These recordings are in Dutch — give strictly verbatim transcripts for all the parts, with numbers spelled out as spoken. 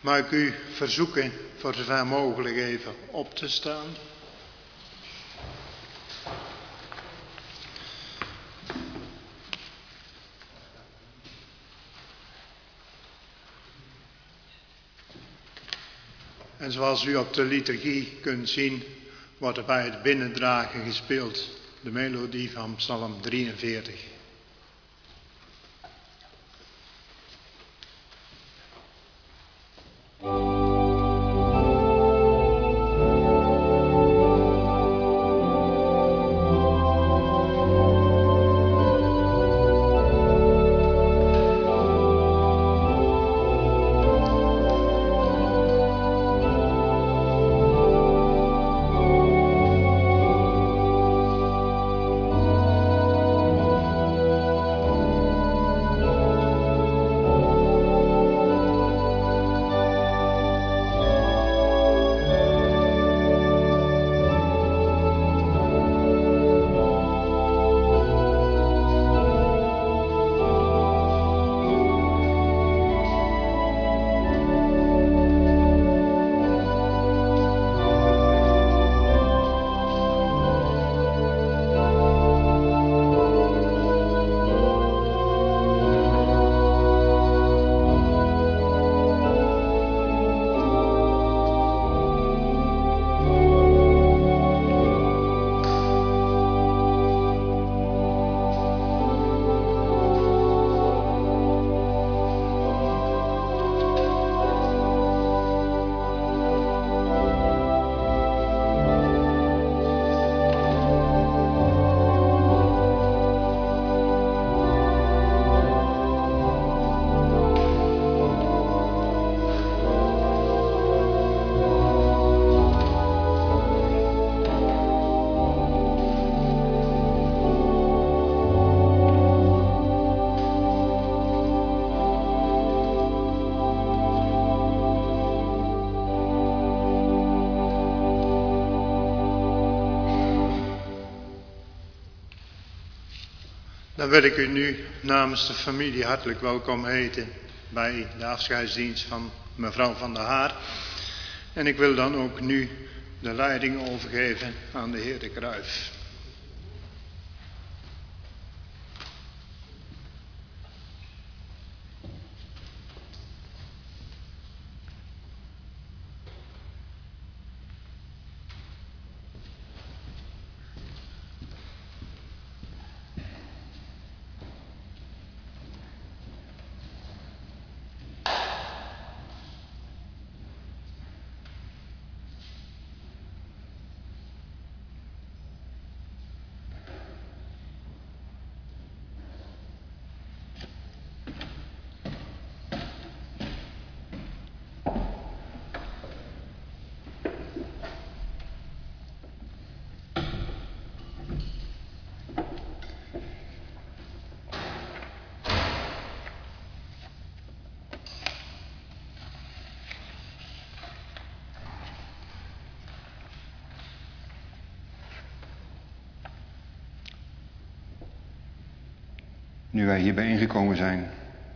Mag ik u verzoeken voor zover mogelijk even op te staan. En zoals u op de liturgie kunt zien, wordt er bij het binnendragen gespeeld de melodie van Psalm drieënveertig. Dan wil ik u nu namens de familie hartelijk welkom heten bij de afscheidsdienst van mevrouw Van der Haar. En ik wil dan ook nu de leiding overgeven aan de heer De Kruijf. Nu wij hier bijeengekomen zijn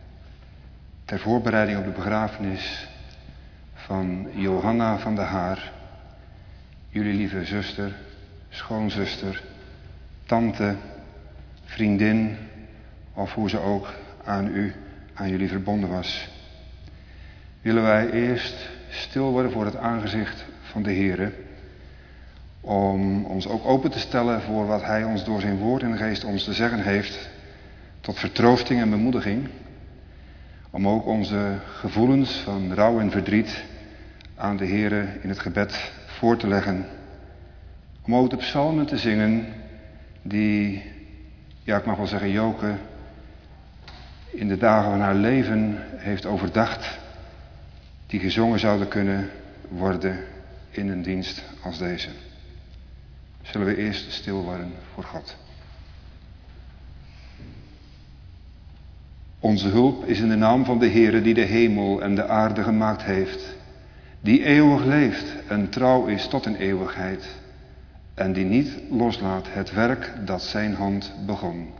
ter voorbereiding op de begrafenis van Johanna van der Haar, jullie lieve zuster, schoonzuster, tante, vriendin of hoe ze ook aan u, aan jullie verbonden was, willen wij eerst stil worden voor het aangezicht van de Heere, om ons ook open te stellen voor wat Hij ons door zijn woord en geest ons te zeggen heeft, tot vertroosting en bemoediging, om ook onze gevoelens van rouw en verdriet aan de Heere in het gebed voor te leggen. Om ook de psalmen te zingen die, ja ik mag wel zeggen Joke, in de dagen van haar leven heeft overdacht, die gezongen zouden kunnen worden in een dienst als deze. Zullen we eerst stil worden voor God. Onze hulp is in de naam van de Heere die de hemel en de aarde gemaakt heeft, die eeuwig leeft en trouw is tot in eeuwigheid en die niet loslaat het werk dat zijn hand begon.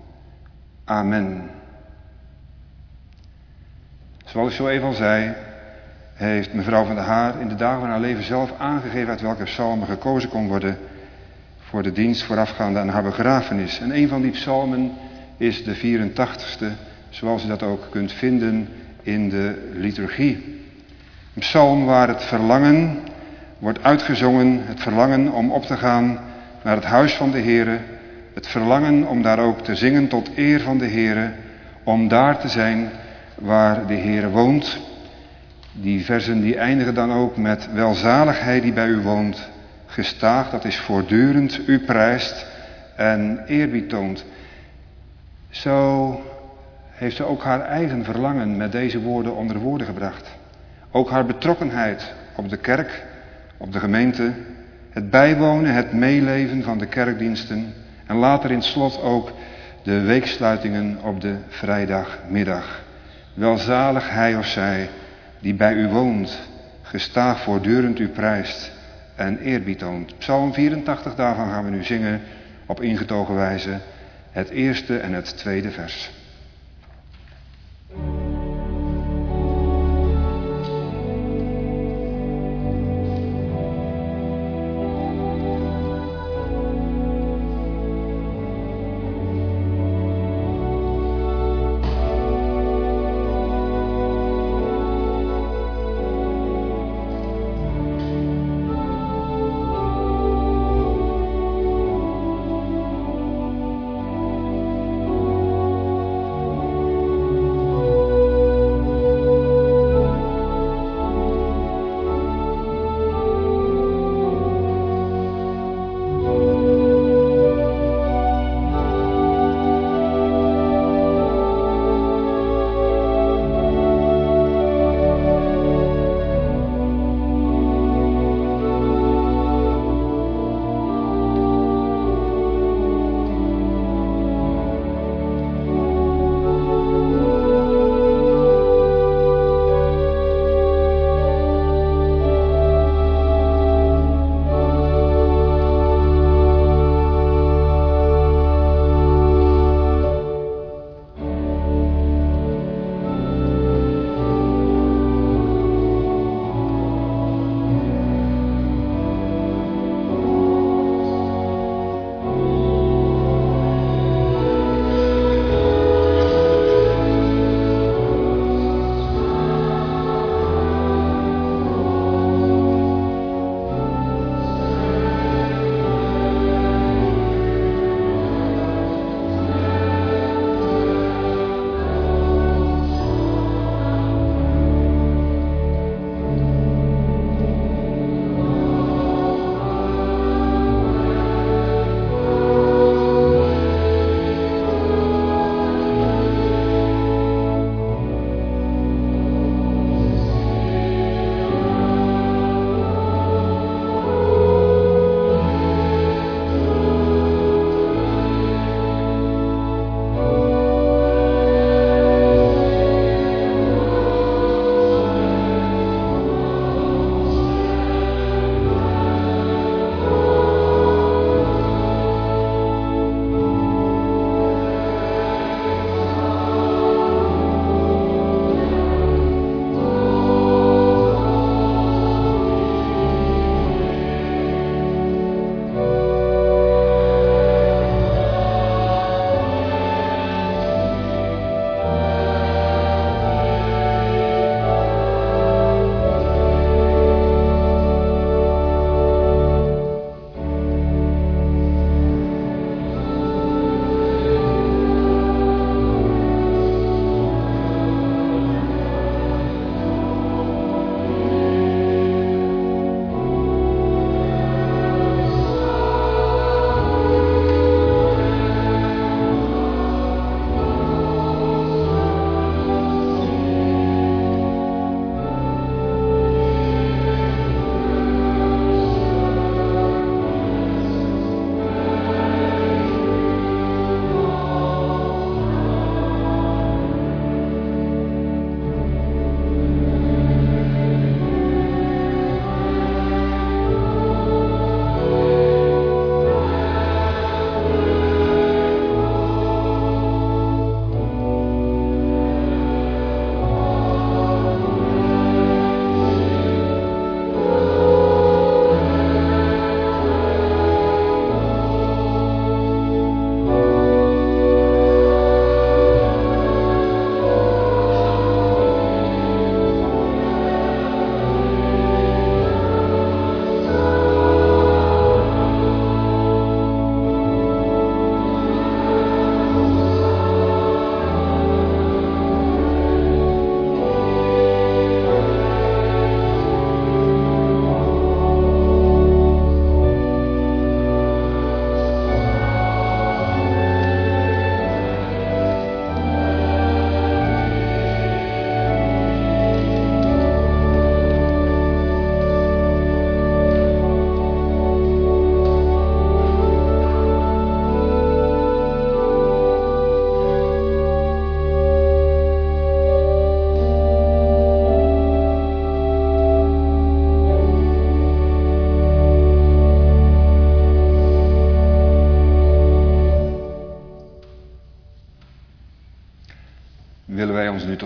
Amen. Zoals ik zo even al zei, heeft mevrouw van der Haar in de dagen van haar leven zelf aangegeven uit welke psalmen gekozen kon worden voor de dienst voorafgaande aan haar begrafenis. En een van die psalmen is de vierentachtigste, zoals u dat ook kunt vinden in de liturgie. Een psalm waar het verlangen wordt uitgezongen, het verlangen om op te gaan naar het huis van de Heere, het verlangen om daar ook te zingen tot eer van de Heere, om daar te zijn waar de Heere woont. Die versen die eindigen dan ook met welzaligheid die bij u woont, gestaag, dat is voortdurend, u prijst en eerbied toont. Zo heeft ze ook haar eigen verlangen met deze woorden onder woorden gebracht. Ook haar betrokkenheid op de kerk, op de gemeente, het bijwonen, het meeleven van de kerkdiensten en later in het slot ook de weeksluitingen op de vrijdagmiddag. Welzalig hij of zij die bij u woont, gestaag voortdurend u prijst en eerbied toont. Psalm vierentachtig, daarvan gaan we nu zingen op ingetogen wijze het eerste en het tweede vers.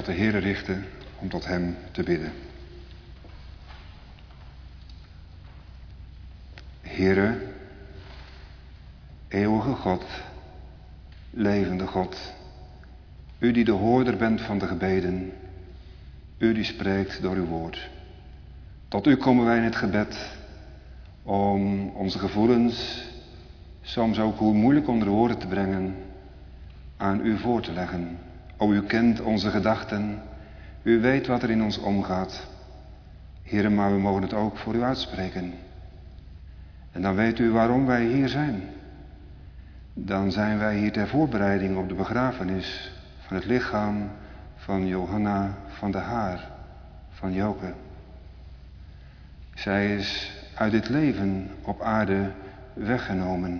tot de Heere richten om tot hem te bidden. Heere, eeuwige God, levende God, u die de hoorder bent van de gebeden, u die spreekt door uw woord. Tot u komen wij in het gebed om onze gevoelens, soms ook hoe moeilijk onder woorden te brengen, aan u voor te leggen. O, u kent onze gedachten, u weet wat er in ons omgaat. Heere, maar we mogen het ook voor u uitspreken. En dan weet u waarom wij hier zijn. Dan zijn wij hier ter voorbereiding op de begrafenis van het lichaam van Johanna van de Haar, van Joke. Zij is uit dit leven op aarde weggenomen.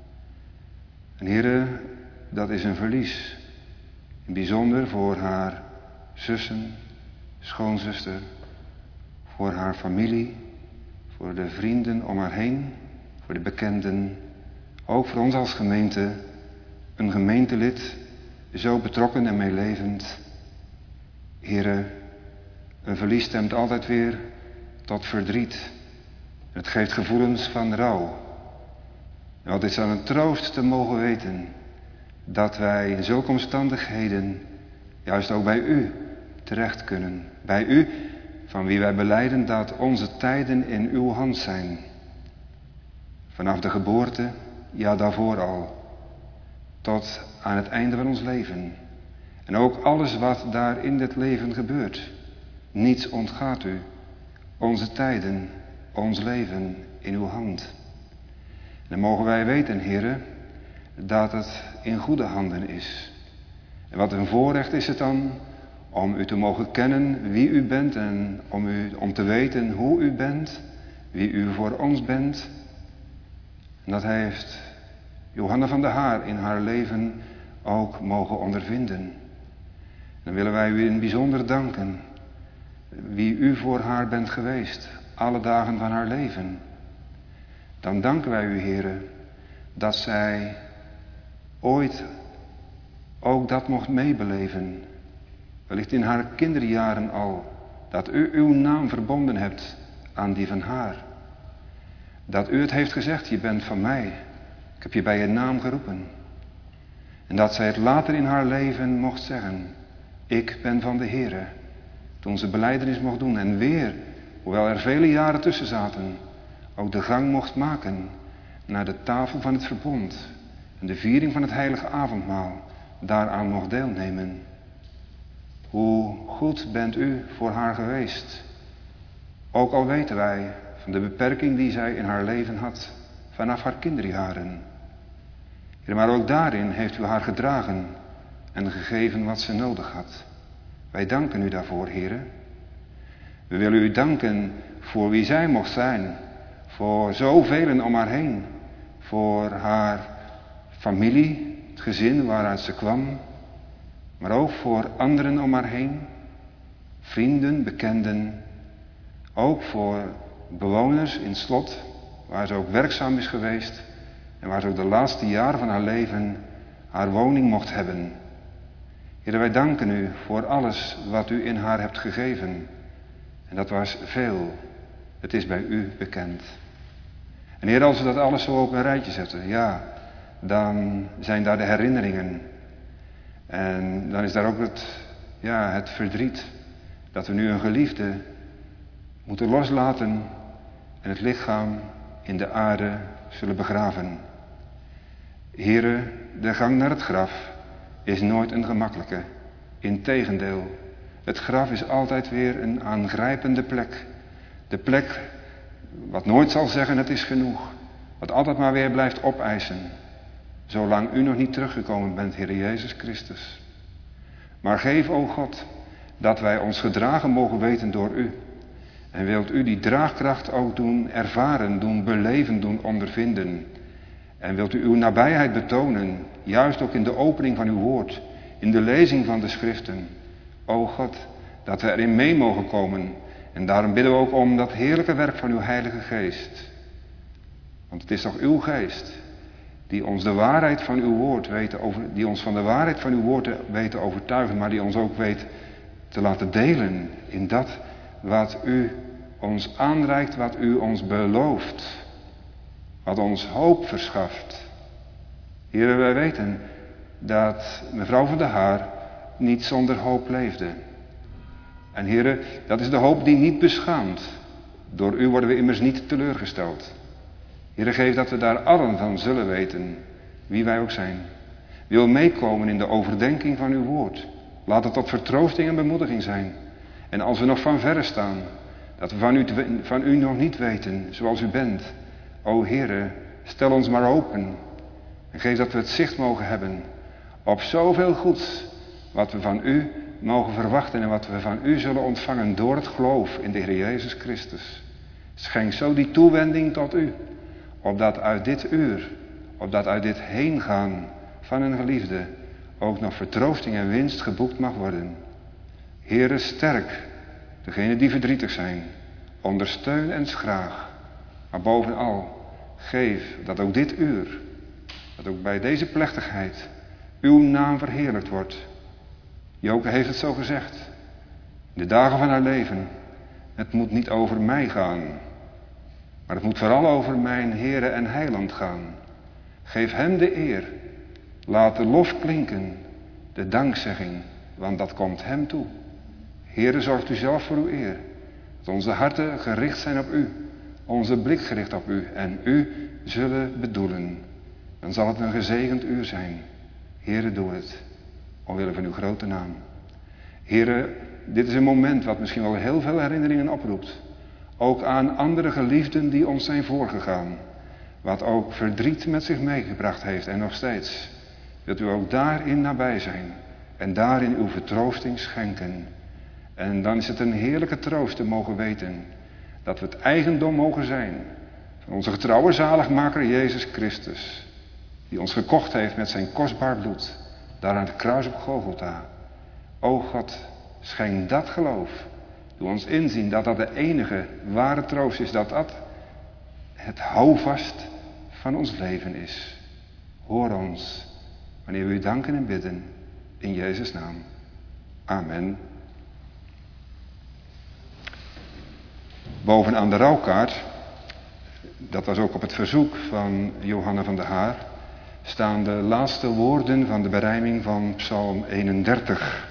En Heere, dat is een verlies. In bijzonder voor haar zussen, schoonzuster, voor haar familie, voor de vrienden om haar heen, voor de bekenden. Ook voor ons als gemeente, een gemeentelid, zo betrokken en meelevend. Heere, een verlies stemt altijd weer tot verdriet. Het geeft gevoelens van rouw. En wat is dan een troost te mogen weten dat wij in zulke omstandigheden juist ook bij u terecht kunnen. Bij u, van wie wij belijden dat onze tijden in uw hand zijn. Vanaf de geboorte, ja daarvoor al, tot aan het einde van ons leven. En ook alles wat daar in dit leven gebeurt. Niets ontgaat u. Onze tijden, ons leven in uw hand. En dan mogen wij weten, Heere, dat het in goede handen is. En wat een voorrecht is het dan om u te mogen kennen wie u bent en om, u, om te weten hoe u bent, wie u voor ons bent. En dat heeft Johanna van de Haar in haar leven ook mogen ondervinden. Dan willen wij u in het bijzonder danken, wie u voor haar bent geweest, alle dagen van haar leven. Dan danken wij u, Heere, dat zij ooit ook dat mocht meebeleven. Wellicht in haar kinderjaren al, dat u uw naam verbonden hebt aan die van haar. Dat u het heeft gezegd, je bent van mij. Ik heb je bij je naam geroepen. En dat zij het later in haar leven mocht zeggen, ik ben van de Heere. Toen ze belijdenis mocht doen en weer, hoewel er vele jaren tussen zaten, ook de gang mocht maken naar de tafel van het verbond en de viering van het heilige avondmaal, daaraan mocht deelnemen. Hoe goed bent u voor haar geweest. Ook al weten wij van de beperking die zij in haar leven had, vanaf haar kinderjaren. Maar ook daarin heeft u haar gedragen en gegeven wat ze nodig had. Wij danken u daarvoor, Heere. We willen u danken voor wie zij mocht zijn, voor zoveel om haar heen, voor haar familie, het gezin waaruit ze kwam, maar ook voor anderen om haar heen, vrienden, bekenden, ook voor bewoners in Slot, waar ze ook werkzaam is geweest en waar ze ook de laatste jaren van haar leven haar woning mocht hebben. Heer, wij danken u voor alles wat u in haar hebt gegeven. En dat was veel. Het is bij u bekend. En Heer, als we dat alles zo op een rijtje zetten, ja, dan zijn daar de herinneringen. En dan is daar ook het, ja, het verdriet. Dat we nu een geliefde moeten loslaten en het lichaam in de aarde zullen begraven. Heere, de gang naar het graf is nooit een gemakkelijke. Integendeel, het graf is altijd weer een aangrijpende plek. De plek wat nooit zal zeggen het is genoeg. Wat altijd maar weer blijft opeisen. Zolang u nog niet teruggekomen bent, Heer Jezus Christus. Maar geef, o God, dat wij ons gedragen mogen weten door u. En wilt u die draagkracht ook doen ervaren, doen beleven, doen ondervinden. En wilt u uw nabijheid betonen, juist ook in de opening van uw woord, in de lezing van de schriften. O God, dat we erin mee mogen komen. En daarom bidden we ook om dat heerlijke werk van uw Heilige Geest. Want het is toch uw Geest die ons de waarheid van uw woord weet over, die ons van de waarheid van uw woord weet te overtuigen, maar die ons ook weet te laten delen in dat wat u ons aanreikt, wat u ons belooft, wat ons hoop verschaft. Heere, wij weten dat mevrouw van der Haar niet zonder hoop leefde. En Heere, dat is de hoop die niet beschaamt. Door u worden we immers niet teleurgesteld. Heere, geef dat we daar allen van zullen weten, wie wij ook zijn. Wil meekomen in de overdenking van uw woord. Laat het tot vertroosting en bemoediging zijn. En als we nog van verre staan, dat we van u, van u nog niet weten zoals u bent. O Heere, stel ons maar open. En geef dat we het zicht mogen hebben op zoveel goeds wat we van u mogen verwachten en wat we van u zullen ontvangen door het geloof in de Heer Jezus Christus. Schenk zo die toewending tot u, opdat uit dit uur, opdat uit dit heengaan van een geliefde ook nog vertroosting en winst geboekt mag worden. Heere, sterk degenen die verdrietig zijn, ondersteun en schraag, maar bovenal geef dat ook dit uur, dat ook bij deze plechtigheid uw naam verheerlijkt wordt. Joke heeft het zo gezegd. In de dagen van haar leven. Het moet niet over mij gaan. Maar het moet vooral over mijn Heere en Heiland gaan. Geef hem de eer. Laat de lof klinken. De dankzegging. Want dat komt hem toe. Heere, zorgt u zelf voor uw eer. Dat onze harten gericht zijn op u. Onze blik gericht op u. En u zullen bedoelen. Dan zal het een gezegend uur zijn. Heere, doe het. Omwille van uw grote naam. Heere, dit is een moment wat misschien wel heel veel herinneringen oproept. Ook aan andere geliefden die ons zijn voorgegaan. Wat ook verdriet met zich meegebracht heeft en nog steeds. Wilt u ook daarin nabij zijn. En daarin uw vertroosting schenken. En dan is het een heerlijke troost te mogen weten. Dat we het eigendom mogen zijn. Van onze getrouwe zaligmaker Jezus Christus. Die ons gekocht heeft met zijn kostbaar bloed. Daar aan het kruis op Golgotha. O God, schenk dat geloof. Doe ons inzien dat dat de enige ware troost is. Dat dat het houvast van ons leven is. Hoor ons wanneer we u danken en bidden. In Jezus' naam. Amen. Bovenaan de rouwkaart, dat was ook op het verzoek van Johanna van der Haar, staan de laatste woorden van de berijming van Psalm eenendertig.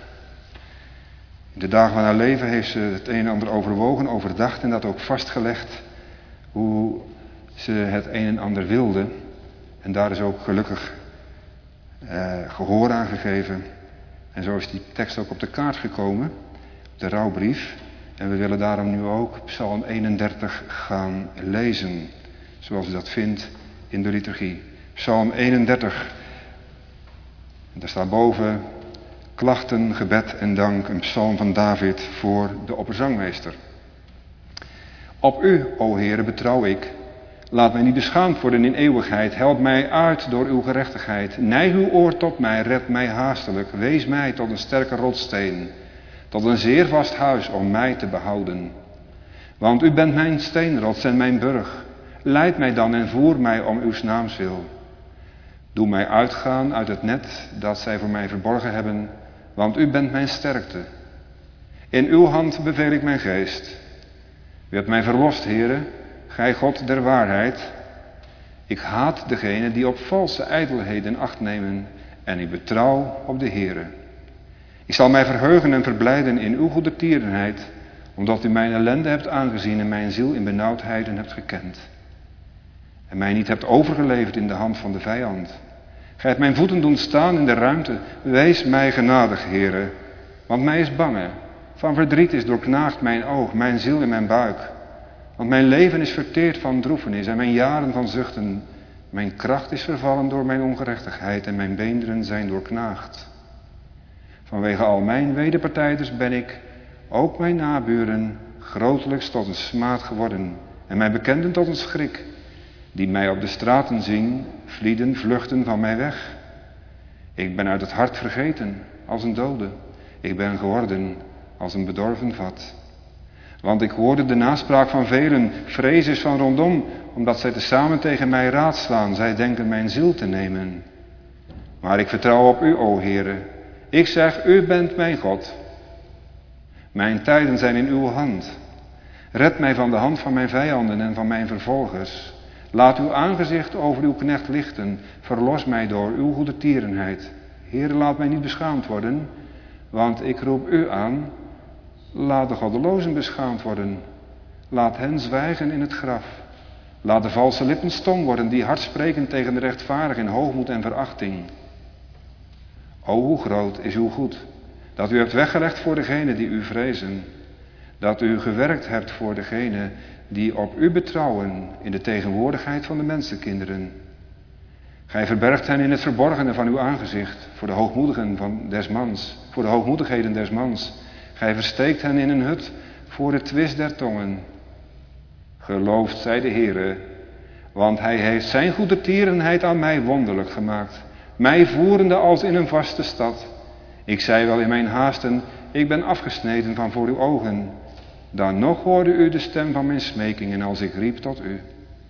In de dagen van haar leven heeft ze het een en ander overwogen, overdacht en dat ook vastgelegd hoe ze het een en ander wilde. En daar is ook gelukkig eh, gehoor aan gegeven. En zo is die tekst ook op de kaart gekomen, de rouwbrief. En we willen daarom nu ook Psalm eenendertig gaan lezen, zoals u dat vindt in de liturgie. Psalm eenendertig. En daar staat boven klachten, gebed en dank, een psalm van David voor de opperzangmeester. Op u, o Heere, betrouw ik. Laat mij niet beschaamd worden in eeuwigheid. Help mij uit door uw gerechtigheid. Neig uw oor tot mij, red mij haastelijk. Wees mij tot een sterke rotssteen, tot een zeer vast huis om mij te behouden. Want u bent mijn steenrots en mijn burg. Leid mij dan en voer mij om uw naams wil. Doe mij uitgaan uit het net dat zij voor mij verborgen hebben, want u bent mijn sterkte. In uw hand beveel ik mijn geest. U hebt mij verlost, Heere, gij God der waarheid. Ik haat degenen die op valse ijdelheden acht nemen en ik betrouw op de Heere. Ik zal mij verheugen en verblijden in uw goede tierenheid, omdat u mijn ellende hebt aangezien en mijn ziel in benauwdheden hebt gekend. En mij niet hebt overgeleverd in de hand van de vijand. Gij hebt mijn voeten doen staan in de ruimte. Wees mij genadig, Heere, want mij is bange. Van verdriet is doorknaagd mijn oog, mijn ziel in mijn buik. Want mijn leven is verteerd van droefenis en mijn jaren van zuchten. Mijn kracht is vervallen door mijn ongerechtigheid en mijn beenderen zijn doorknaagd. Vanwege al mijn wederpartijders ben ik, ook mijn naburen, grotelijks tot een smaad geworden en mijn bekenden tot een schrik. Die mij op de straten zien, vlieden, vluchten van mij weg. Ik ben uit het hart vergeten, als een dode. Ik ben geworden als een bedorven vat. Want ik hoorde de naspraak van velen, vrees is van rondom, omdat zij tezamen tegen mij raadslaan. Zij denken mijn ziel te nemen. Maar ik vertrouw op u, o Heere. Ik zeg, u bent mijn God. Mijn tijden zijn in uw hand. Red mij van de hand van mijn vijanden en van mijn vervolgers. Laat uw aangezicht over uw knecht lichten. Verlos mij door uw goedertierenheid. Heere, laat mij niet beschaamd worden, want ik roep u aan. Laat de goddelozen beschaamd worden. Laat hen zwijgen in het graf. Laat de valse lippen stom worden, die hard spreken tegen de rechtvaardigen in hoogmoed en verachting. O, hoe groot is uw goed, dat u hebt weggelegd voor degenen die u vrezen. Dat u gewerkt hebt voor degenen die op u betrouwen in de tegenwoordigheid van de mensenkinderen. Gij verbergt hen in het verborgene van uw aangezicht, voor de hoogmoedigen van des mans, voor de hoogmoedigheden des mans. Gij versteekt hen in een hut voor de twist der tongen. Geloofd zij de Heere, want hij heeft zijn goedertierenheid aan mij wonderlijk gemaakt, mij voerende als in een vaste stad. Ik zei wel in mijn haasten, ik ben afgesneden van voor uw ogen. Dan nog hoorde u de stem van mijn smekingen als ik riep tot u.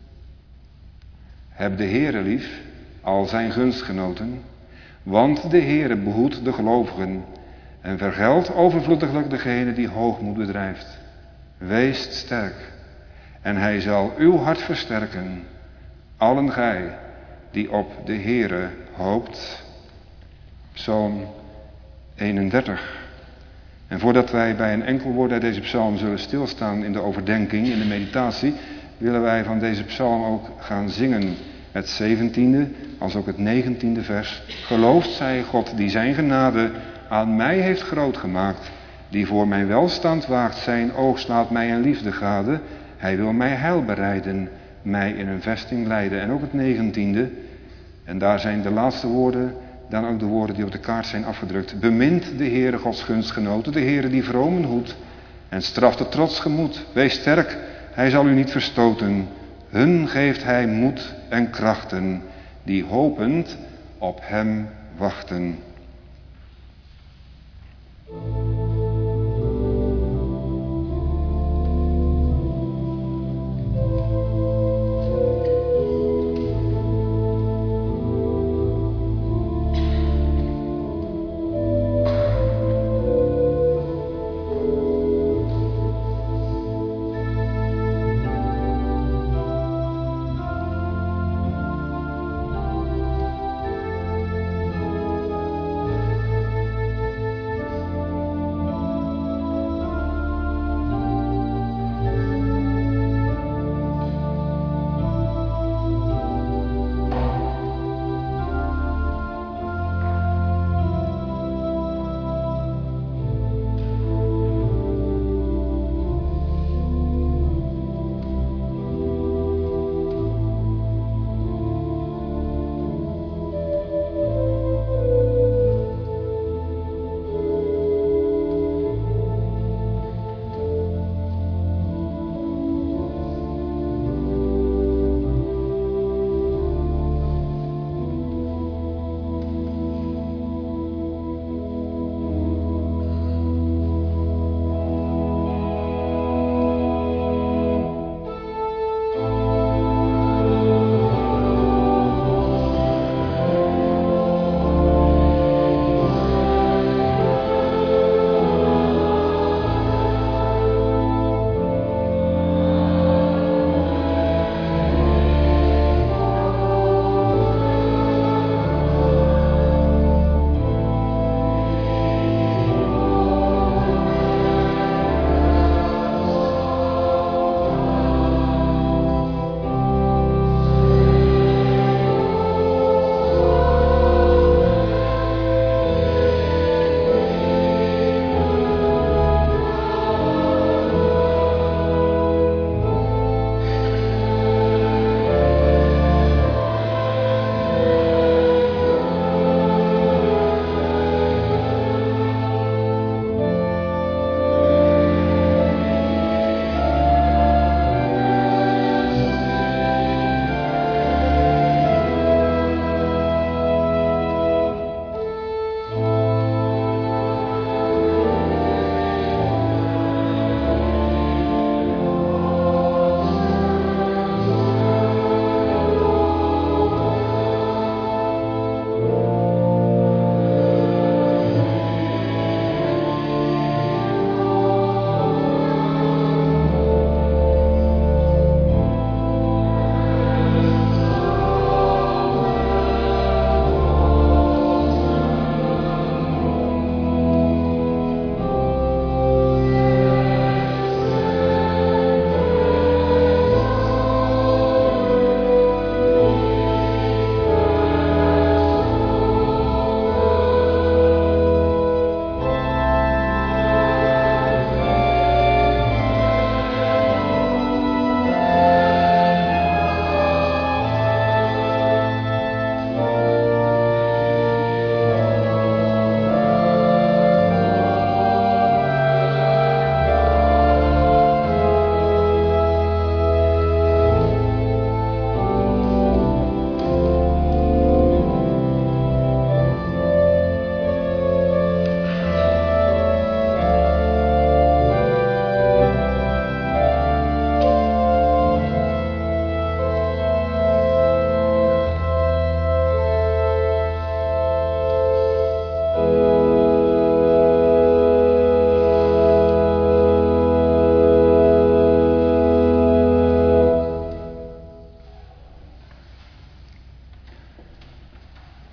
Heb de Heere lief, al zijn gunstgenoten, want de Heere behoedt de gelovigen en vergeldt overvloediglijk degene die hoogmoed bedrijft. Weest sterk, en hij zal uw hart versterken, allen gij die op de Heere hoopt. Psalm eenendertig. En voordat wij bij een enkel woord uit deze psalm zullen stilstaan in de overdenking, in de meditatie, willen wij van deze psalm ook gaan zingen. Het zeventiende, als ook het negentiende vers. Geloofd zij God die zijn genade aan mij heeft groot gemaakt, die voor mijn welstand waagt, zijn oog slaat mij een liefde gade. Hij wil mij heil bereiden, mij in een vesting leiden. En ook het negentiende, en daar zijn de laatste woorden, dan ook de woorden die op de kaart zijn afgedrukt. Bemint de Heere Gods gunstgenoten, de Heere die vromen hoedt en straft het trots gemoed. Wees sterk, hij zal u niet verstoten. Hun geeft hij moed en krachten, die hopend op hem wachten.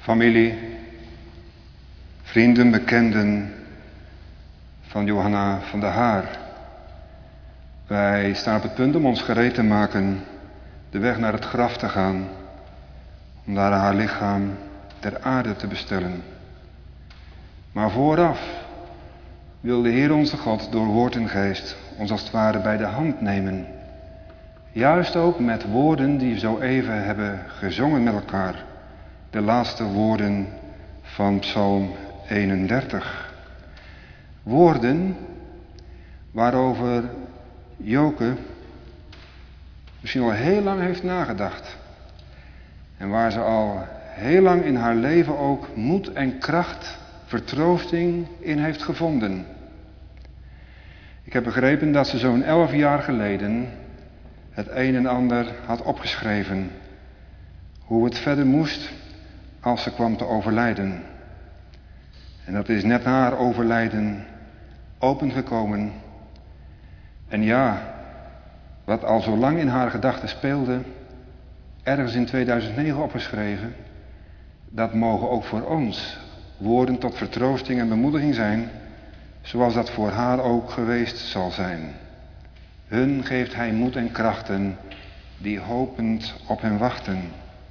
Familie, vrienden, bekenden van Johanna van der Haar. Wij staan op het punt om ons gereed te maken de weg naar het graf te gaan, om daar haar lichaam ter aarde te bestellen. Maar vooraf wil de Heer onze God door woord en geest ons als het ware bij de hand nemen. Juist ook met woorden die we zo even hebben gezongen met elkaar. De laatste woorden van Psalm eenendertig. Woorden waarover Joke misschien al heel lang heeft nagedacht. En waar ze al heel lang in haar leven ook moed en kracht, vertroosting in heeft gevonden. Ik heb begrepen dat ze zo'n elf jaar geleden het een en ander had opgeschreven. Hoe het verder moest als ze kwam te overlijden. En dat is net na haar overlijden opengekomen. En ja, wat al zo lang in haar gedachten speelde, ergens in tweeduizend negen opgeschreven, dat mogen ook voor ons woorden tot vertroosting en bemoediging zijn, zoals dat voor haar ook geweest zal zijn. Hun geeft hij moed en krachten die hopend op hem wachten.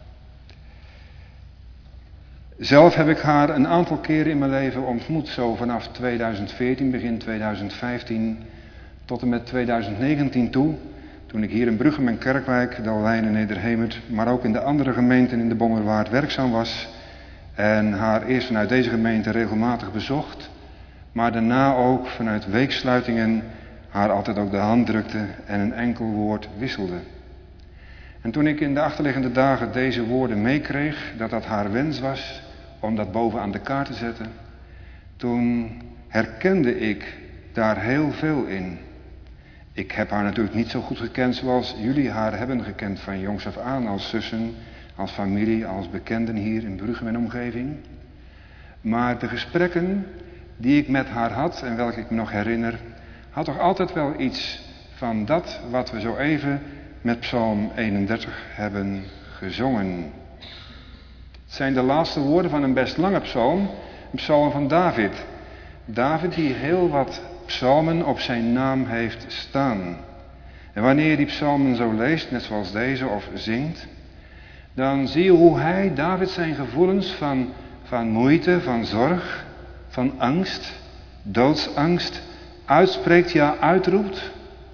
Zelf heb ik haar een aantal keren in mijn leven ontmoet, zo vanaf tweeduizend veertien, begin tweeduizend vijftien, tot en met tweeduizend negentien toe, toen ik hier in Bruchem en Kerkwijk, Dalwijn en Nederhemert, maar ook in de andere gemeenten in de Bommerwaard werkzaam was en haar eerst vanuit deze gemeente regelmatig bezocht, maar daarna ook vanuit weeksluitingen haar altijd ook de hand drukte en een enkel woord wisselde. En toen ik in de achterliggende dagen deze woorden meekreeg, dat dat haar wens was om dat bovenaan de kaart te zetten, toen herkende ik daar heel veel in. Ik heb haar natuurlijk niet zo goed gekend zoals jullie haar hebben gekend van jongs af aan, als zussen, als familie, als bekenden hier in Bruchem en omgeving. Maar de gesprekken die ik met haar had en welke ik me nog herinner, had toch altijd wel iets van dat wat we zo even met Psalm eenendertig hebben gezongen. Het zijn de laatste woorden van een best lange psalm, een psalm van David. David die heel wat psalmen op zijn naam heeft staan. En wanneer je die psalmen zo leest, net zoals deze, of zingt, dan zie je hoe hij, David, zijn gevoelens van, van moeite, van zorg, van angst, doodsangst, uitspreekt, ja uitroept.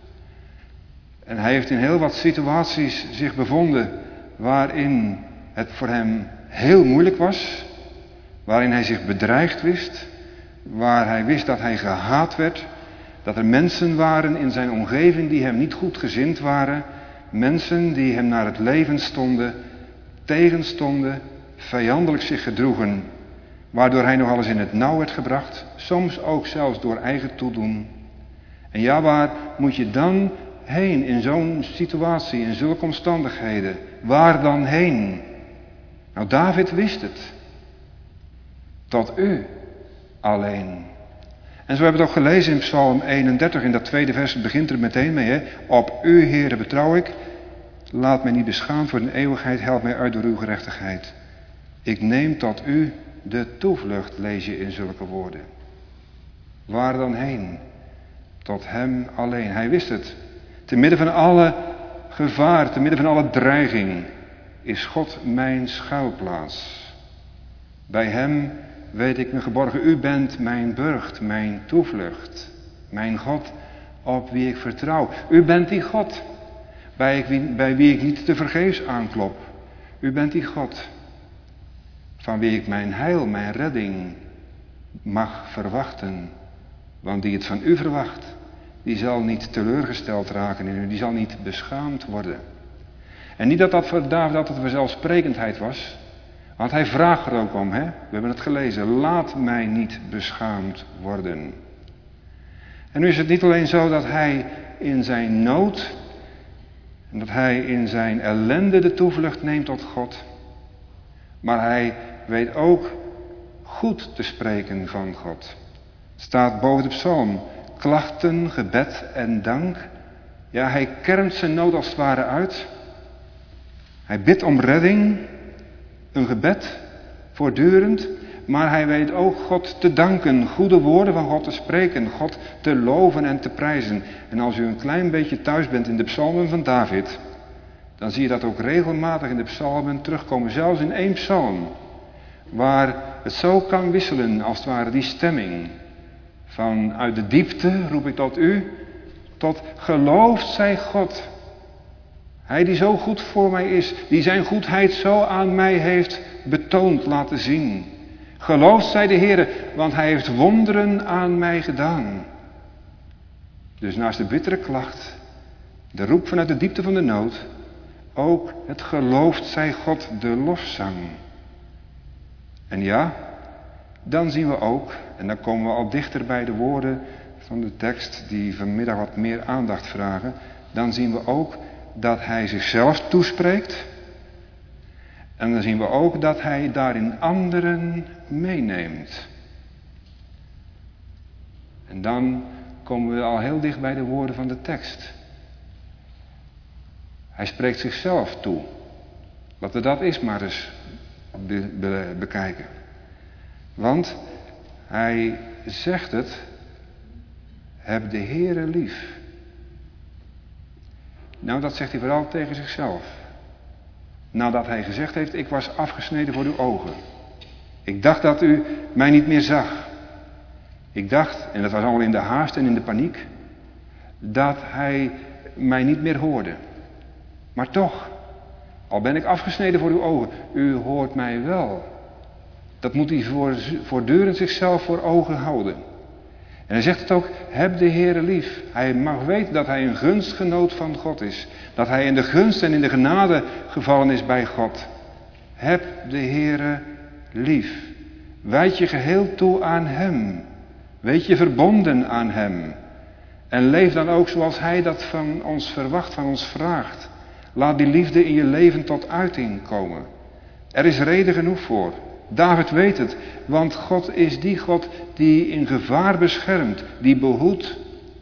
En hij heeft in heel wat situaties zich bevonden waarin het voor hem heel moeilijk was, waarin hij zich bedreigd wist, waar hij wist dat hij gehaat werd, dat er mensen waren in zijn omgeving die hem niet goed gezind waren, mensen die hem naar het leven stonden, tegenstonden, vijandelijk zich gedroegen, waardoor hij nogal eens in het nauw werd gebracht, soms ook zelfs door eigen toedoen. En ja, waar moet je dan heen in zo'n situatie, in zulke omstandigheden? Waar dan heen? Nou, David wist het. Tot u alleen. En zo hebben we het ook gelezen in Psalm eenendertig, in dat tweede vers, het begint er meteen mee. Hè? Op u, Heere, betrouw ik. Laat mij niet beschaamd voor een eeuwigheid, help mij uit door uw gerechtigheid. Ik neem tot u de toevlucht, lees je in zulke woorden. Waar dan heen? Tot hem alleen. Hij wist het. Te midden van alle gevaar, te midden van alle dreiging, is God mijn schuilplaats. Bij hem weet ik me geborgen. U bent mijn burcht, mijn toevlucht, mijn God op wie ik vertrouw. U bent die God bij, ik, bij wie ik niet te vergeefs aanklop. U bent die God van wie ik mijn heil, mijn redding mag verwachten. Want die het van u verwacht, die zal niet teleurgesteld raken in u, die zal niet beschaamd worden. En niet dat dat voor David altijd vanzelfsprekendheid was, want hij vraagt er ook om, hè? We hebben het gelezen, laat mij niet beschaamd worden. En nu is het niet alleen zo dat hij in zijn nood en dat hij in zijn ellende de toevlucht neemt tot God, maar hij weet ook goed te spreken van God. Het staat boven de psalm, klachten, gebed en dank. Ja, hij kermt zijn nood als het ware uit. Hij bidt om redding, een gebed, voortdurend. Maar hij weet ook God te danken, goede woorden van God te spreken, God te loven en te prijzen. En als u een klein beetje thuis bent in de psalmen van David, dan zie je dat ook regelmatig in de psalmen terugkomen. Zelfs in één psalm, waar het zo kan wisselen, als het ware die stemming. Van uit de diepte roep ik tot u, tot geloofd zij God. Hij die zo goed voor mij is, die zijn goedheid zo aan mij heeft betoond, laten zien. Geloofd zij de Heere, want hij heeft wonderen aan mij gedaan. Dus naast de bittere klacht, de roep vanuit de diepte van de nood, ook het geloofd zij God, de lofzang. En ja, dan zien we ook, en dan komen we al dichter bij de woorden van de tekst die vanmiddag wat meer aandacht vragen, dan zien we ook dat hij zichzelf toespreekt. En dan zien we ook dat hij daarin anderen meeneemt. En dan komen we al heel dicht bij de woorden van de tekst. Hij spreekt zichzelf toe. Laten we dat eens maar eens be- be- bekijken. Want hij zegt het, heb de Heere lief. Nou, dat zegt hij vooral tegen zichzelf. Nadat hij gezegd heeft, ik was afgesneden voor uw ogen. Ik dacht dat u mij niet meer zag. Ik dacht, en dat was allemaal in de haast en in de paniek, dat hij mij niet meer hoorde. Maar toch, al ben ik afgesneden voor uw ogen, u hoort mij wel. Dat moet hij voor, voortdurend zichzelf voor ogen houden. En hij zegt het ook, heb de Heere lief. Hij mag weten dat hij een gunstgenoot van God is. Dat hij in de gunst en in de genade gevallen is bij God. Heb de Heere lief. Wijd je geheel toe aan hem. Weet je verbonden aan hem. En leef dan ook zoals hij dat van ons verwacht, van ons vraagt. Laat die liefde in je leven tot uiting komen. Er is reden genoeg voor. David weet het, want God is die God die in gevaar beschermt, die behoedt.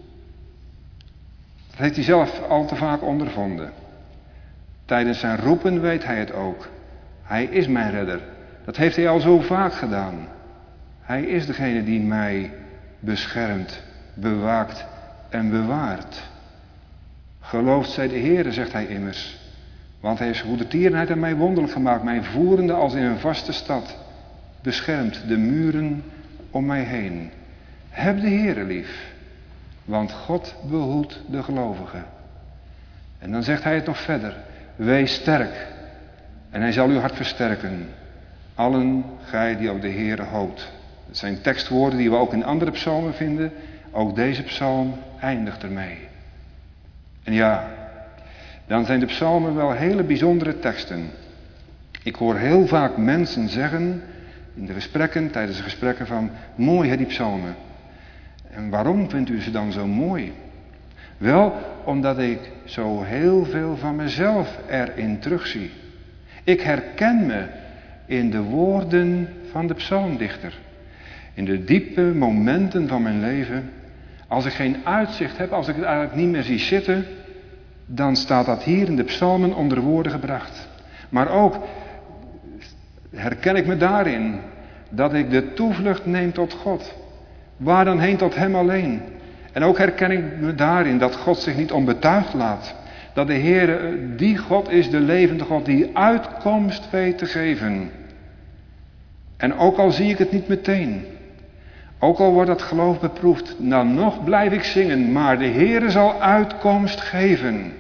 Dat heeft hij zelf al te vaak ondervonden. Tijdens zijn roepen weet hij het ook. Hij is mijn redder. Dat heeft hij al zo vaak gedaan. Hij is degene die mij beschermt, bewaakt en bewaart. Geloofd zij de Heere, zegt hij immers. Want hij heeft zijn goede tierenheid aan mij wonderlijk gemaakt, mij voerende als in een vaste stad. Beschermt de muren om mij heen. Heb de Heere lief, want God behoedt de gelovigen. En dan zegt hij het nog verder. Wees sterk, en hij zal uw hart versterken. Allen gij die op de Heere hoopt. Dat zijn tekstwoorden die we ook in andere psalmen vinden. Ook deze psalm eindigt ermee. En ja, dan zijn de psalmen wel hele bijzondere teksten. Ik hoor heel vaak mensen zeggen, in de gesprekken, tijdens de gesprekken van, mooi hè die psalmen. En waarom vindt u ze dan zo mooi? Wel, omdat ik zo heel veel van mezelf erin terugzie. Ik herken me in de woorden van de psalmdichter. In de diepe momenten van mijn leven. Als ik geen uitzicht heb, als ik het eigenlijk niet meer zie zitten, dan staat dat hier in de psalmen onder woorden gebracht. Maar ook herken ik me daarin dat ik de toevlucht neem tot God. Waar dan heen? Tot hem alleen. En ook herken ik me daarin dat God zich niet onbetuigd laat. Dat de Heer die God is, de levende God, die uitkomst weet te geven. En ook al zie ik het niet meteen, ook al wordt dat geloof beproefd, dan nog blijf ik zingen, maar de Heer zal uitkomst geven.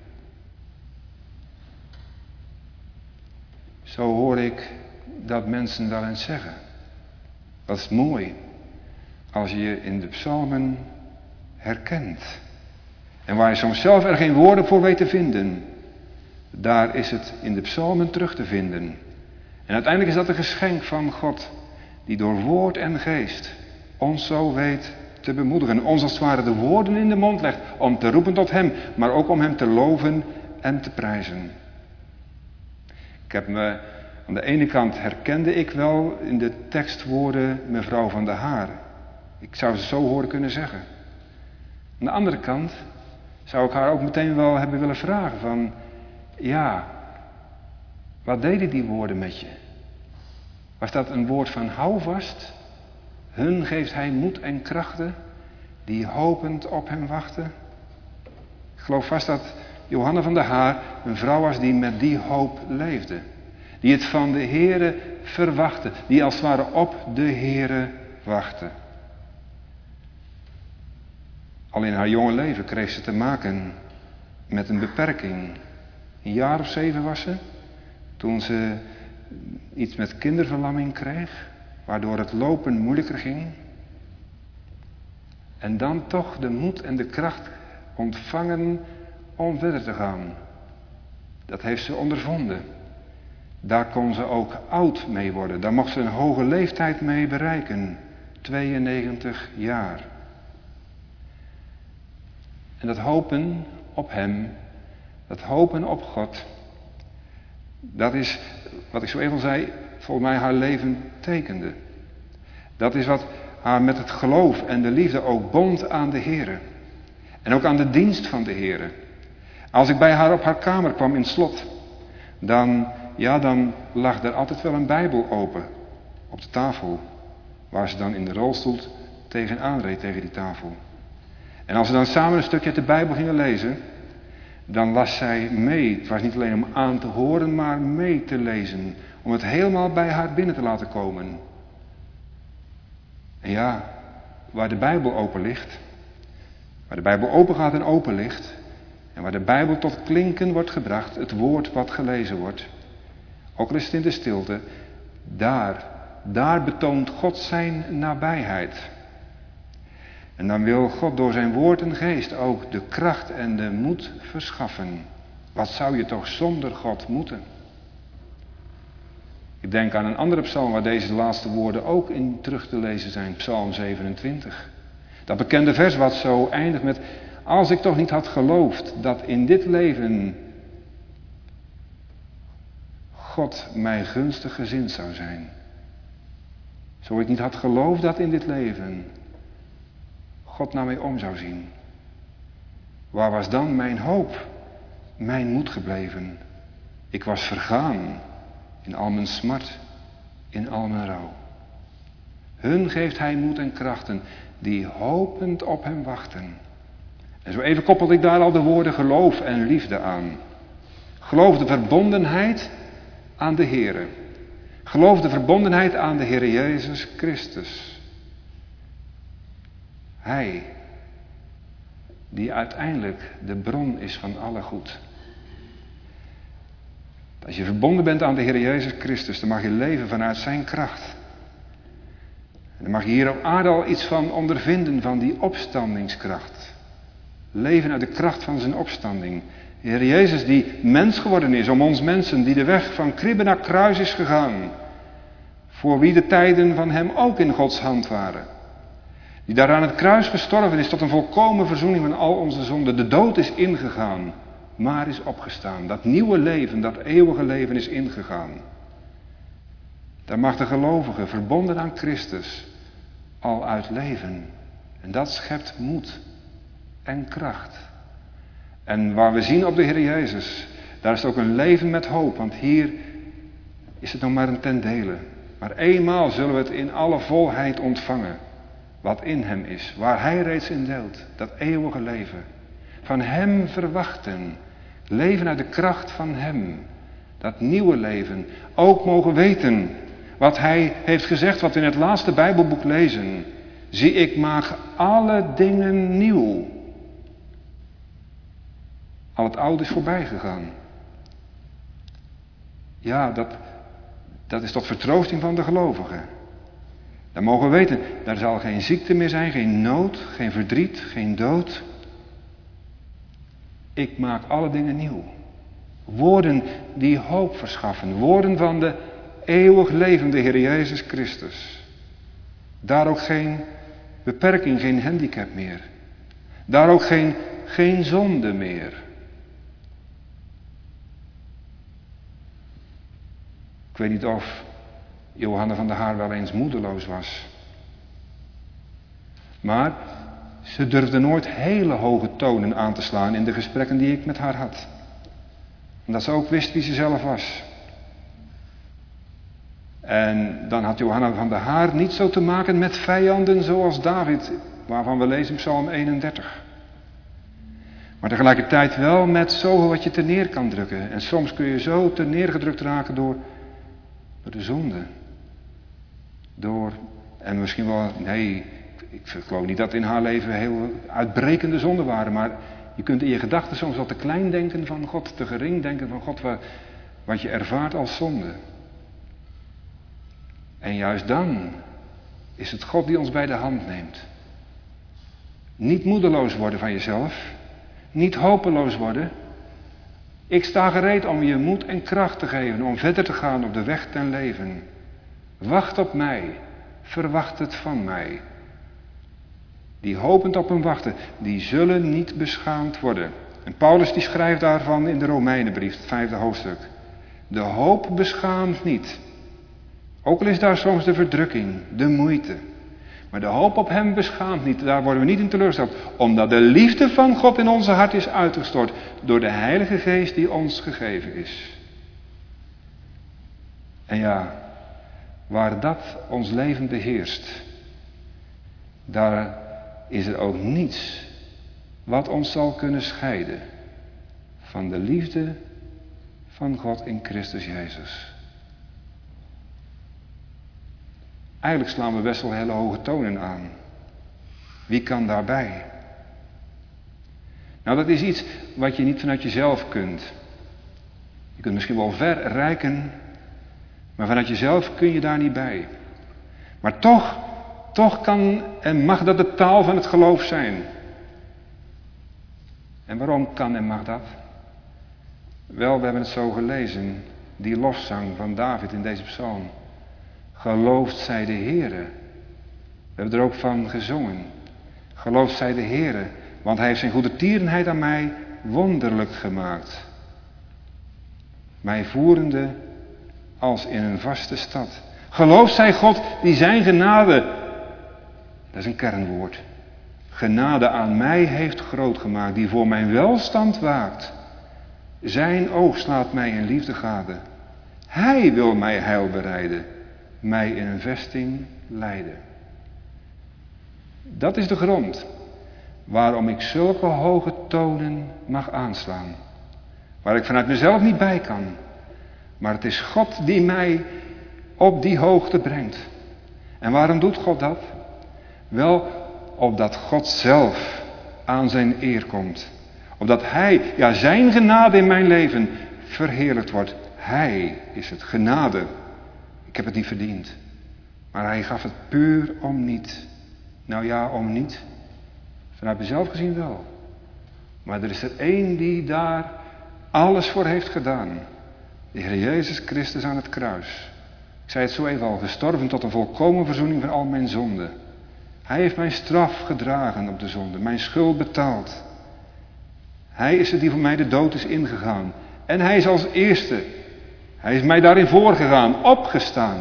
Zo hoor ik dat mensen wel eens zeggen. Dat is mooi, als je je in de psalmen herkent. En waar je soms zelf er geen woorden voor weet te vinden, daar is het in de psalmen terug te vinden. En uiteindelijk is dat een geschenk van God, die door woord en geest ons zo weet te bemoedigen. Ons als het ware de woorden in de mond legt om te roepen tot hem, maar ook om hem te loven en te prijzen. Ik heb me, aan de ene kant herkende ik wel in de tekstwoorden mevrouw van der Haar. Ik zou ze zo horen kunnen zeggen. Aan de andere kant zou ik haar ook meteen wel hebben willen vragen van, ja, wat deden die woorden met je? Was dat een woord van houvast? Hun geeft hij moed en krachten, die hopend op hem wachten. Ik geloof vast dat Johanna van der Haar een vrouw was die met die hoop leefde. Die het van de Heere verwachtte. Die als het ware op de Heere wachtte. Al in haar jonge leven kreeg ze te maken met een beperking. Een jaar of zeven was ze, toen ze iets met kinderverlamming kreeg, waardoor het lopen moeilijker ging. En dan toch de moed en de kracht ontvangen om verder te gaan. Dat heeft ze ondervonden. Daar kon ze ook oud mee worden. Daar mocht ze een hoge leeftijd mee bereiken. tweeënnegentig jaar. En dat hopen op hem, dat hopen op God, dat is wat ik zo even zei, volgens mij haar leven tekende. Dat is wat haar met het geloof en de liefde ook bond aan de Heere. En ook aan de dienst van de Heere. Als ik bij haar op haar kamer kwam in het slot, dan, ja, dan lag er altijd wel een Bijbel open op de tafel. Waar ze dan in de rolstoel tegenaan reed tegen die tafel. En als we dan samen een stukje uit de Bijbel gingen lezen, dan las zij mee. Het was niet alleen om aan te horen, maar mee te lezen. Om het helemaal bij haar binnen te laten komen. En ja, waar de Bijbel open ligt, waar de Bijbel open gaat en open ligt, en waar de Bijbel tot klinken wordt gebracht, het woord wat gelezen wordt, ook al is het in de stilte, daar, daar betoont God zijn nabijheid. En dan wil God door zijn woord en geest ook de kracht en de moed verschaffen. Wat zou je toch zonder God moeten? Ik denk aan een andere psalm waar deze laatste woorden ook in terug te lezen zijn. Psalm zevenentwintig. Dat bekende vers wat zo eindigt met: als ik toch niet had geloofd dat in dit leven God mij gunstig gezind zou zijn. Zo ik niet had geloofd dat in dit leven God naar mij om zou zien. Waar was dan mijn hoop, mijn moed gebleven? Ik was vergaan in al mijn smart, in al mijn rouw. Hun geeft hij moed en krachten, die hopend op hem wachten. En zo even koppelde ik daar al de woorden geloof en liefde aan. Geloof de verbondenheid aan de Heere. Geloof de verbondenheid aan de Heere Jezus Christus. Hij, die uiteindelijk de bron is van alle goed. Als je verbonden bent aan de Heer Jezus Christus, dan mag je leven vanuit zijn kracht. En dan mag je hier op aarde al iets van ondervinden, van die opstandingskracht. Leven uit de kracht van zijn opstanding. De Heer Jezus die mens geworden is om ons mensen, die de weg van kribbe naar kruis is gegaan. Voor wie de tijden van hem ook in Gods hand waren. Die daar aan het kruis gestorven is tot een volkomen verzoening van al onze zonden. De dood is ingegaan, maar is opgestaan. Dat nieuwe leven, dat eeuwige leven is ingegaan. Daar mag de gelovige, verbonden aan Christus, al uit leven. En dat schept moed en kracht. En waar we zien op de Heer Jezus, daar is ook een leven met hoop. Want hier is het nog maar een ten dele. Maar eenmaal zullen we het in alle volheid ontvangen. Wat in hem is, waar hij reeds in deelt, dat eeuwige leven. Van hem verwachten, leven uit de kracht van hem. Dat nieuwe leven, ook mogen weten wat hij heeft gezegd, wat we in het laatste Bijbelboek lezen. Zie, ik maak alle dingen nieuw. Al het oude is voorbij gegaan. Ja, dat, dat is tot vertroosting van de gelovigen. Dan mogen we weten, daar zal geen ziekte meer zijn, geen nood, geen verdriet, geen dood. Ik maak alle dingen nieuw. Woorden die hoop verschaffen. Woorden van de eeuwig levende Heer Jezus Christus. Daar ook geen beperking, geen handicap meer. Daar ook geen, geen zonde meer. Ik weet niet of Johanna van der Haar wel eens moedeloos was. Maar ze durfde nooit hele hoge tonen aan te slaan in de gesprekken die ik met haar had. Omdat ze ook wist wie ze zelf was. En dan had Johanna van der Haar niet zo te maken met vijanden zoals David, waarvan we lezen in Psalm eenendertig. Maar tegelijkertijd wel met zoveel wat je terneer kan drukken. En soms kun je zo terneergedrukt raken door, door de zonde. Door, en misschien wel, nee, ik geloof niet dat in haar leven heel uitbrekende zonden waren. Maar je kunt in je gedachten soms wat te klein denken van God, te gering denken van God, wat, wat je ervaart als zonde. En juist dan is het God die ons bij de hand neemt. Niet moedeloos worden van jezelf. Niet hopeloos worden. Ik sta gereed om je moed en kracht te geven om verder te gaan op de weg ten leven. Wacht op mij. Verwacht het van mij. Die hopend op hem wachten, die zullen niet beschaamd worden. En Paulus die schrijft daarvan in de Romeinenbrief, het vijfde hoofdstuk. De hoop beschaamt niet. Ook al is daar soms de verdrukking, de moeite. Maar de hoop op hem beschaamt niet. Daar worden we niet in teleurgesteld. Omdat de liefde van God in onze hart is uitgestort. Door de Heilige Geest die ons gegeven is. En ja, waar dat ons leven beheerst. Daar is er ook niets wat ons zal kunnen scheiden. Van de liefde van God in Christus Jezus. Eigenlijk slaan we best wel hele hoge tonen aan. Wie kan daarbij? Nou, dat is iets wat je niet vanuit jezelf kunt. Je kunt misschien wel ver reiken, maar vanuit jezelf kun je daar niet bij. Maar toch, toch kan en mag dat de taal van het geloof zijn. En waarom kan en mag dat? Wel, we hebben het zo gelezen, die lofzang van David in deze psalm. Geloofd zij de Heere. We hebben er ook van gezongen. Geloofd zij de Heere, want hij heeft zijn goede tierenheid aan mij wonderlijk gemaakt. Mij voerende als in een vaste stad. Geloofd zij God die zijn genade, dat is een kernwoord, genade aan mij heeft groot gemaakt, die voor mijn welstand waakt. Zijn oog slaat mij in liefde gade. Hij wil mij heil bereiden. Mij in een vesting leiden. Dat is de grond waarom ik zulke hoge tonen mag aanslaan. Waar ik vanuit mezelf niet bij kan. Maar het is God die mij op die hoogte brengt. En waarom doet God dat? Wel, opdat God zelf aan zijn eer komt. Opdat Hij, ja zijn genade in mijn leven verheerlijkt wordt. Hij is het, genade. Ik heb het niet verdiend. Maar hij gaf het puur om niet. Nou ja, om niet. Vanuit mezelf gezien wel. Maar er is er één die daar alles voor heeft gedaan. De Heer Jezus Christus aan het kruis. Ik zei het zo even al, gestorven tot een volkomen verzoening van al mijn zonden. Hij heeft mijn straf gedragen op de zonde, mijn schuld betaald. Hij is het die voor mij de dood is ingegaan. En hij is als eerste. Hij is mij daarin voorgegaan, opgestaan.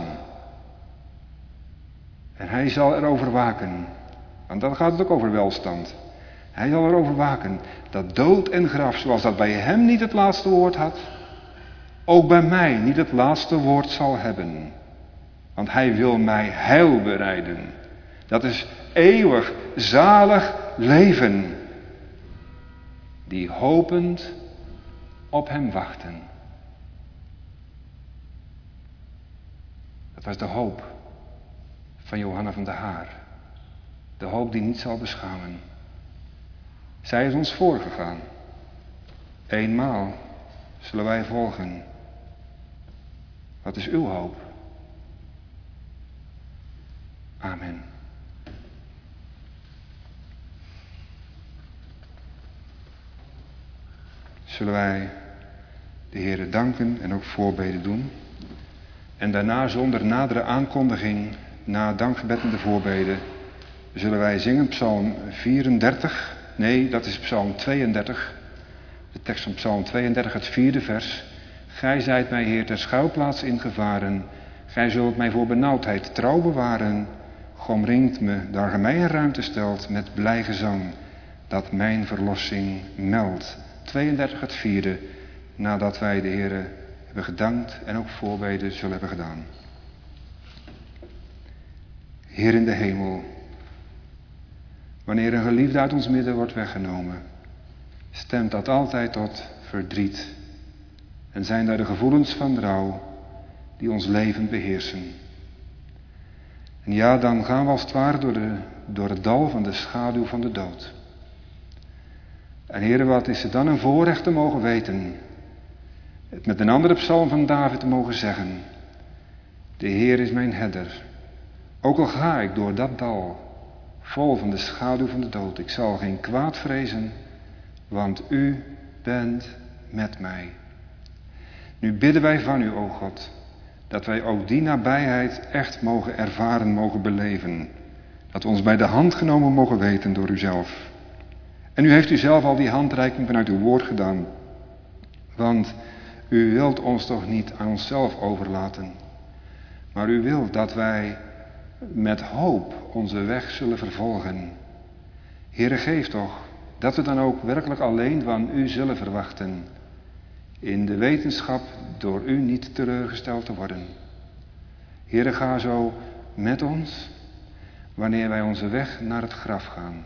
En hij zal erover waken. Want dan gaat het ook over welstand. Hij zal erover waken dat dood en graf, zoals dat bij hem niet het laatste woord had, ook bij mij niet het laatste woord zal hebben. Want hij wil mij heil bereiden. Dat is eeuwig, zalig leven. Die hopend op hem wachten. Dat was de hoop van Johanna van der Haar. De hoop die niet zal beschamen. Zij is ons voorgegaan. Eenmaal zullen wij volgen. Wat is uw hoop? Amen. Zullen wij de Heere danken en ook voorbeden doen. En daarna zonder nadere aankondiging, na dankgebed en de voorbeden, zullen wij zingen psalm vierendertig. Nee, dat is psalm tweeëndertig. De tekst van psalm tweeëndertig, het vierde vers. Gij zijt mij, Heer, ter schuilplaats ingevaren. Gij zult mij voor benauwdheid trouw bewaren. Gij omringt me, daar gij mij in ruimte stelt, met blij gezang, dat mijn verlossing meldt. tweeëndertig, het vierde, nadat wij de Heer hebben gedankt en ook voorbeden zullen hebben gedaan. Heer in de hemel, wanneer een geliefde uit ons midden wordt weggenomen, stemt dat altijd tot verdriet en zijn daar de gevoelens van rouw die ons leven beheersen. En ja, dan gaan we als het ware door, de, door het dal van de schaduw van de dood. En Heere, wat is het dan een voorrecht te mogen weten, het met een andere psalm van David te mogen zeggen: de Heer is mijn herder, ook al ga ik door dat dal, vol van de schaduw van de dood, ik zal geen kwaad vrezen, want u bent met mij. Nu bidden wij van u, o God, dat wij ook die nabijheid echt mogen ervaren, mogen beleven. Dat we ons bij de hand genomen mogen weten door uzelf. En u heeft u zelf al die handreiking vanuit uw woord gedaan. Want u wilt ons toch niet aan onszelf overlaten. Maar u wilt dat wij met hoop onze weg zullen vervolgen. Heere, geef toch dat we dan ook werkelijk alleen van u zullen verwachten. In de wetenschap door u niet teleurgesteld te worden. Heere, ga zo met ons wanneer wij onze weg naar het graf gaan.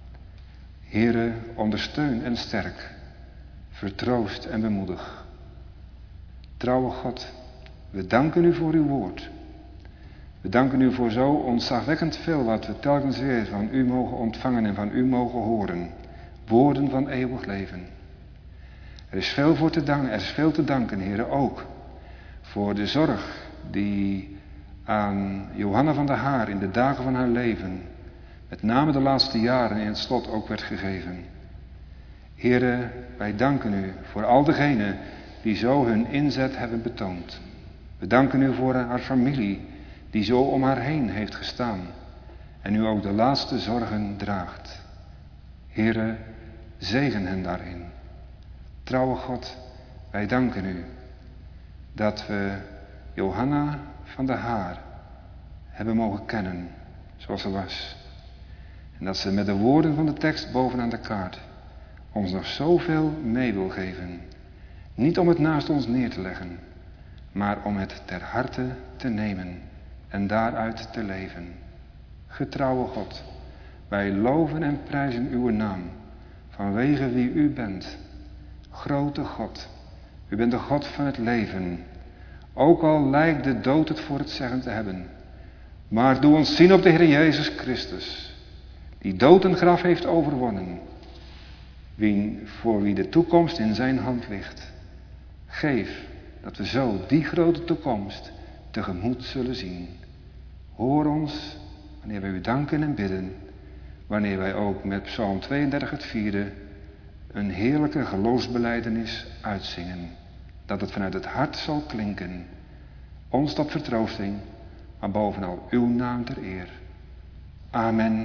Heere, ondersteun en sterk, vertroost en bemoedig. Trouwe God, we danken u voor uw woord. We danken u voor zo ontzagwekkend veel wat we telkens weer van u mogen ontvangen en van u mogen horen. Woorden van eeuwig leven. Er is veel voor te danken, er is veel te danken, Heere, ook voor de zorg die aan Johanna van der Haar in de dagen van haar leven, met name de laatste jaren in het slot ook werd gegeven. Heere, wij danken u voor al degenen die zo hun inzet hebben betoond. We danken u voor haar familie die zo om haar heen heeft gestaan en u ook de laatste zorgen draagt. Heere, zegen hen daarin. Trouwe God, wij danken u dat we Johanna van der Haar hebben mogen kennen zoals ze was. En dat ze met de woorden van de tekst bovenaan de kaart ons nog zoveel mee wil geven. Niet om het naast ons neer te leggen, maar om het ter harte te nemen en daaruit te leven. Getrouwe God, wij loven en prijzen uw naam vanwege wie u bent. Grote God, u bent de God van het leven. Ook al lijkt de dood het voor het zeggen te hebben. Maar doe ons zien op de Heer Jezus Christus, die dood en graf heeft overwonnen. Wie, voor wie de toekomst in zijn hand ligt. Geef dat we zo die grote toekomst tegemoet zullen zien. Hoor ons wanneer wij u danken en bidden. Wanneer wij ook met Psalm tweeëndertig het vierde een heerlijke geloofsbelijdenis uitzingen. Dat het vanuit het hart zal klinken. Ons tot vertroosting, maar bovenal uw naam ter eer. Amen.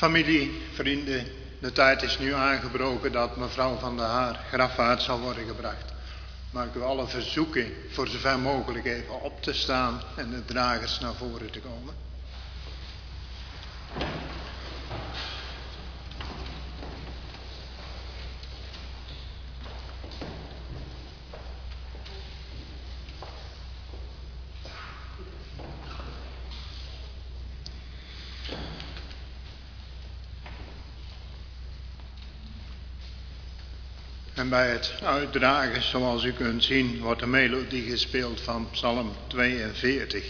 Familie, vrienden, de tijd is nu aangebroken dat mevrouw van der Haar grafwaarts zal worden gebracht. Maar ik wil alle verzoeken voor zover mogelijk even op te staan en de dragers naar voren te komen. En bij het uitdragen, zoals u kunt zien, wordt de melodie gespeeld van Psalm tweeënveertig.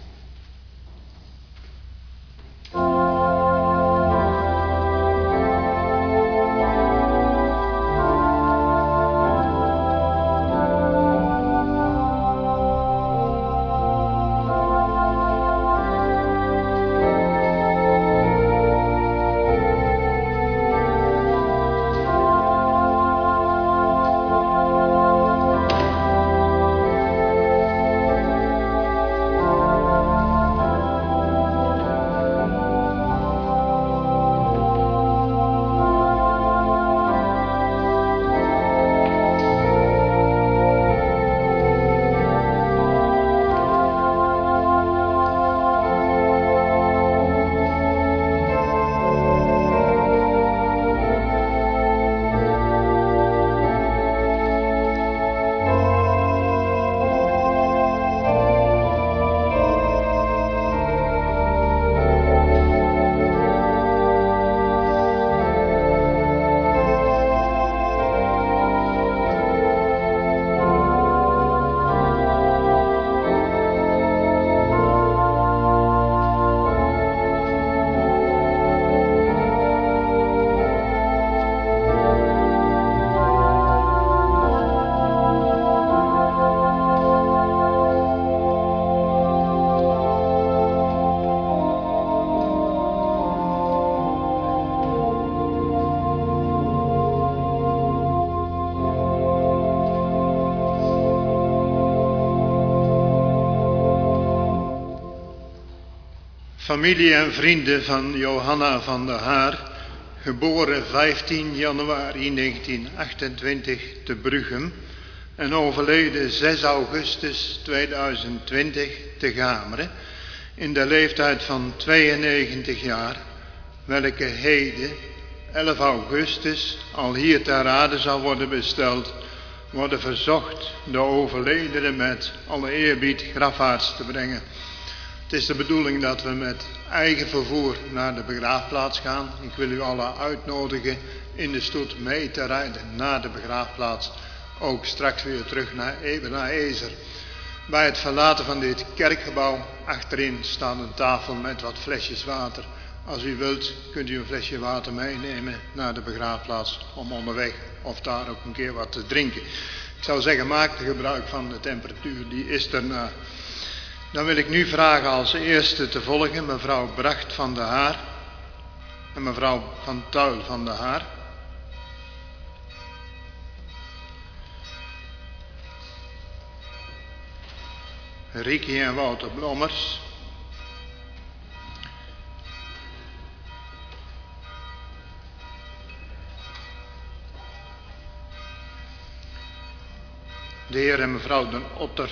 Familie en vrienden van Johanna van der Haar, geboren vijftien januari negentienhonderdachtentwintig te Bruchem en overleden zes augustus tweeduizend-twintig te Gameren, in de leeftijd van tweeënnegentig jaar, welke heden, elf augustus, al hier ter aarde zal worden besteld, worden verzocht de overledene met alle eerbied grafwaarts te brengen. Het is de bedoeling dat we met eigen vervoer naar de begraafplaats gaan. Ik wil u allen uitnodigen in de stoet mee te rijden naar de begraafplaats. Ook straks weer terug naar Ebenezer. Bij het verlaten van dit kerkgebouw achterin staat een tafel met wat flesjes water. Als u wilt kunt u een flesje water meenemen naar de begraafplaats om onderweg of daar ook een keer wat te drinken. Ik zou zeggen, maak er gebruik van, de temperatuur die is erna. Dan wil ik nu vragen als eerste te volgen mevrouw Bracht van der Haar en mevrouw Van Tuil van der Haar. Ricky en Wouter Blommers. De heer en mevrouw Den Otter.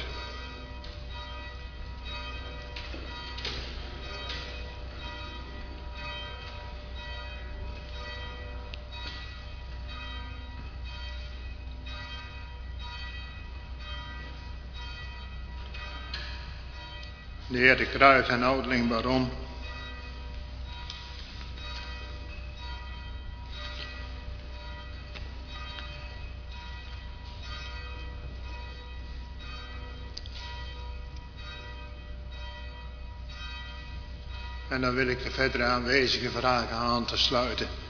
De heer De Kruijf en oudeling Baron. En dan wil ik de verdere aanwezigen vragen aan te sluiten.